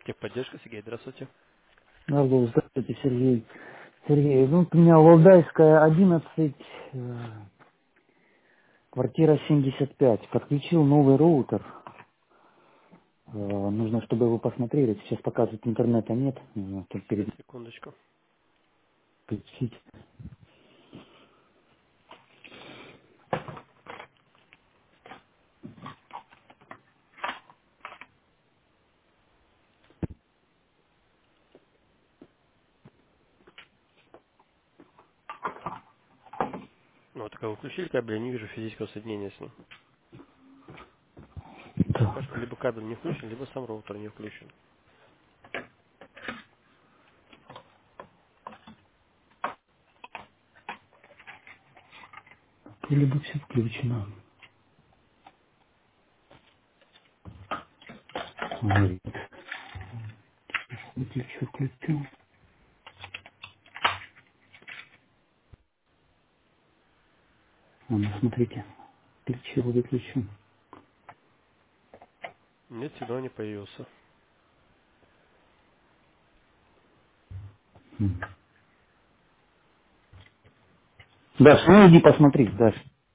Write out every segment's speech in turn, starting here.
Техподдержка, Сергей, здравствуйте. Алло, здравствуйте, Сергей. Сергей, ну, у меня Валдайская, 11, квартира 75. Подключил новый роутер. Нужно, чтобы его посмотрели. Сейчас показывает, интернета нет. Тут Сейчас, перед секундочку. подключить. Ну, вот, когда вы включили кабель, я не вижу физического соединения с ним. Пока что Так, либо кабель не включен, либо сам роутер не включен. либо все включено. Говорит. Выключу, включу. Ну, смотрите. Включил, выключу. Нет, сигнал не появился. М. Даш, ну иди посмотри, Даш.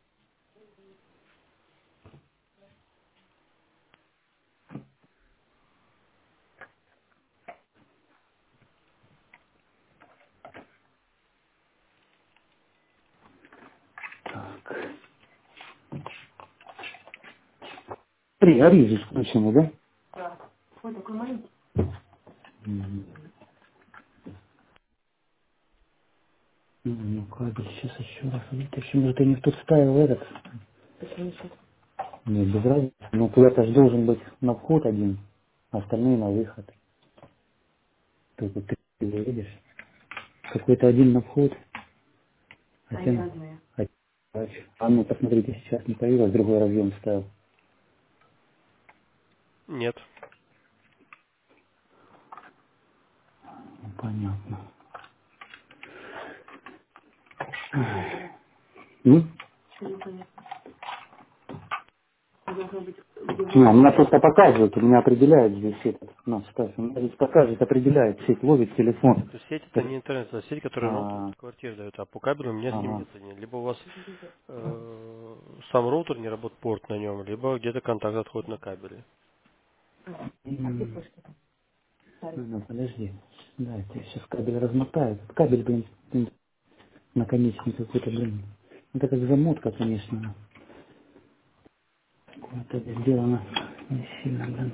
Так. Смотри, Аризы включены, да? М. Ну, кабель, сейчас еще раз вытащу. Может, ты не в тот вставил этот? Нет, без разницы. Ну, куда-то же должен быть на вход один, а остальные на выход. Только ты видишь. Какой-то один на вход, а Они тем... разные. А ну, посмотрите, сейчас не появилось, другой разъем ставил. Нет. Ну, понятно. Что непонятно? Ну? Что непонятно? А должно быть, где Не, у вводится меня код. просто показывает, у меня определяет здесь этот. На, ставь, у меня здесь показывает, определяет, сеть ловит телефон. То есть сеть это Это- не интернет, это сеть, которая роутер А, от квартиры дает, а по кабелю у меня с ним ага. нет соединения. Либо у вас сам роутер не работает, порт на нем, либо где-то контакт отходит на кабеле. А где флешка? Старый. Ну, подожди. Да, это сейчас кабель размотает. Кабель, блин, наконечник какой-то, блин. Это как замотка, конечно. Вот это сделано не сильно, блин.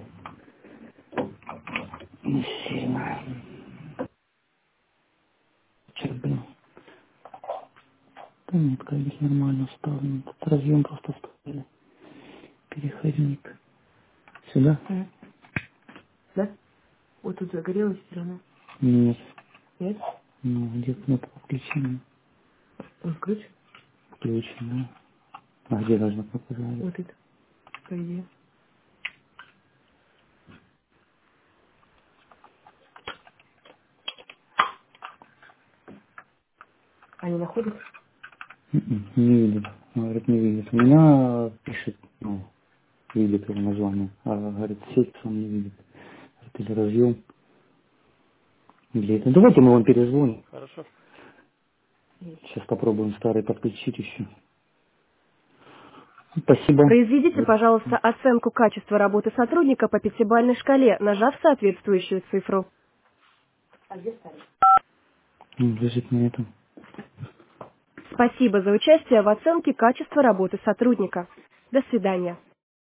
Не сильно. Че, блин. Да нет, кабель нормально вставлен. Тут разъем просто вставили. Переходник. Сюда? Мгм. Да? Вот тут загорелась зеленая. Нет. Нет? Ну, где кнопка включения? Он ключ? Включена. А где должна кнопка загореться? Вот это, по идее. Они находят? Не видит. Он говорит, не видит. У меня пишет, ну, видит его название. А говорит, сеть он не видит. Говорит, или разъем. Или это. Давайте мы вам перезвоним. Хорошо. Есть. Сейчас попробуем старый подключить еще. Спасибо. Произведите, пожалуйста, оценку качества работы сотрудника по пятибалльной шкале, нажав соответствующую цифру. А где старый? Лежит на этом. Спасибо за участие в оценке качества работы сотрудника. До свидания.